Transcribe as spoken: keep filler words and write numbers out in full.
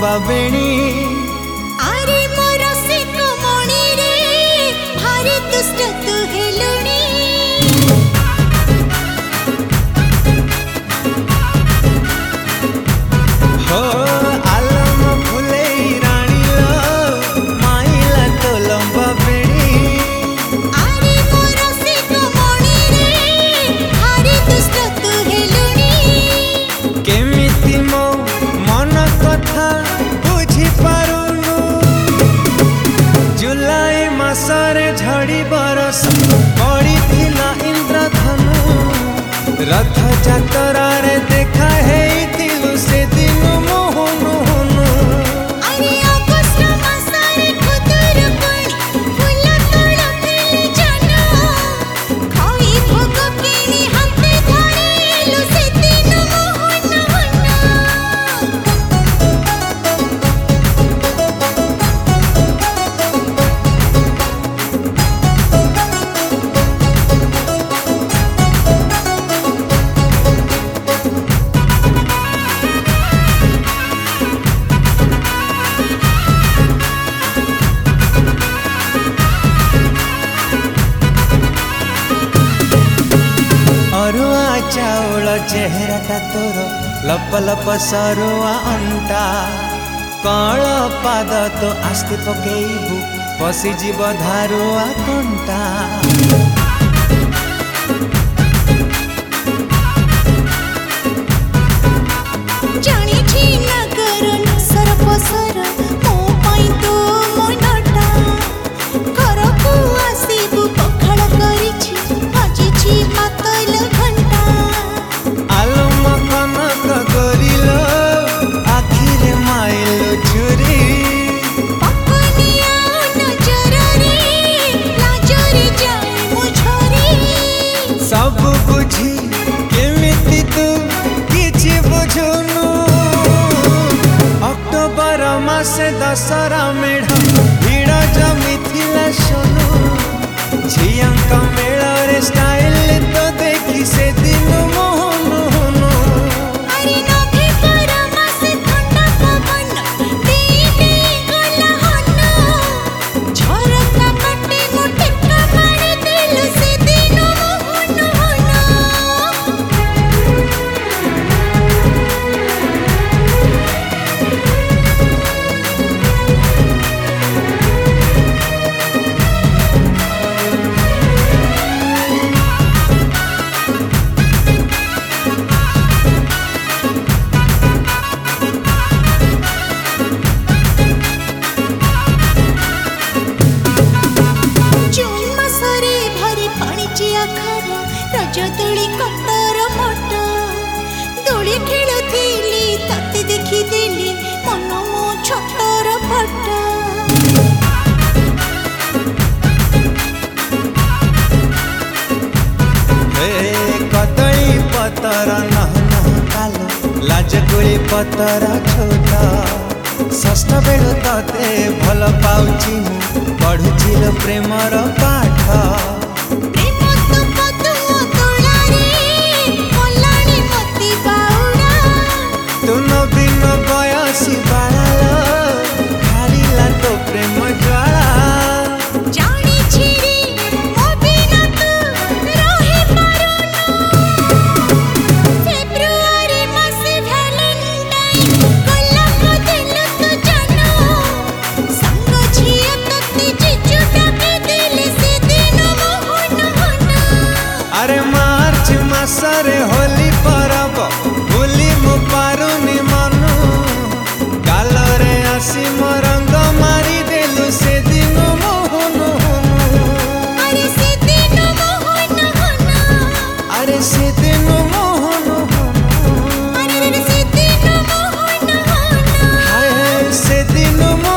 लंबा बेणी अरे मोर से कमणी रे भारी दुष्ट तू हेलुणी हो आलम फुले रानी लो माइला तो लंबा बेणी अरे मोर से कमणी रे भारी दुष्ट तू हेलुणी केमिति मो मन कथा बुझी पारुनु जुलाई मासरे झड़ी बरस पड़ी थिला इंद्रधनु रथ जातरा रे देखा है दिलु से दिन मोहनु हुनु अरे अगस्त मासरे खुदर पणी फूल तोड़ पेली जानो खाई भोग केनी हाथे धरेलु से दिन मोहन हुनु अरुआ चाउल चेहराटा तोर लप लप सरुआ अंटा कल पाद तो आस्ते पकेबू पशिजीव धारुआ कंटा जानी छी नगर नसर पसर मो पाई तो मनटा घर को आसीबु पखाड़ करिछि बाजी छी पातल घंटा आलम कनक गरिलो आखिरे माइलो चुरी पकनिया नजर रे लाजरे जाए मुझरी सब बुझी केमिति तू किछि बुझुनु अक्टोबर मासे दशरा मेढ़ भीड़ जमिथिला सोनू झियांका मेଳରେ स्टाइल तो देखी से दिन मोहन हुनु अरे नभेम्बर मासे ठंडा पवन देई देई गला हन झरका पटे मुटे कमाड़ी दिल से दिन मोहन हुनु जून मासरे भारी पाणिची आखर रज दोली कटर मट दोली खेलुथिली तते देखी देली मन मो छटर फट हे कदई पतर नह नह कालो लाजकुली पतर छोटा षष्ठ बेलु तते भल पाउची मु पढ़ुची लो प्रेमर पाठ प्रेम तो पदुओ तोलारे कलाणी मती बाउडा तुन बिन बयसी बाळालो खारिला तो प्रेम ज्वाला जानी छिरी मो बिना तू रही पारुनु फेब्रुआरी मासे भ्यालेंटाइन गला को दिल तू जानो संग झिया तते जिजु डाके दिल से दिन मोहन हुनु अरे मार्च मासरे होली परब भूली मु पारुनी मनु गालरे आसी मो रंग मारी देलु से दिन मोहन हुनु अरे से दिन मोहन हुनु अरे से दिन मोहन हुनु अरे से दिन मोहन हुनु हाय हाय से दिन मोहन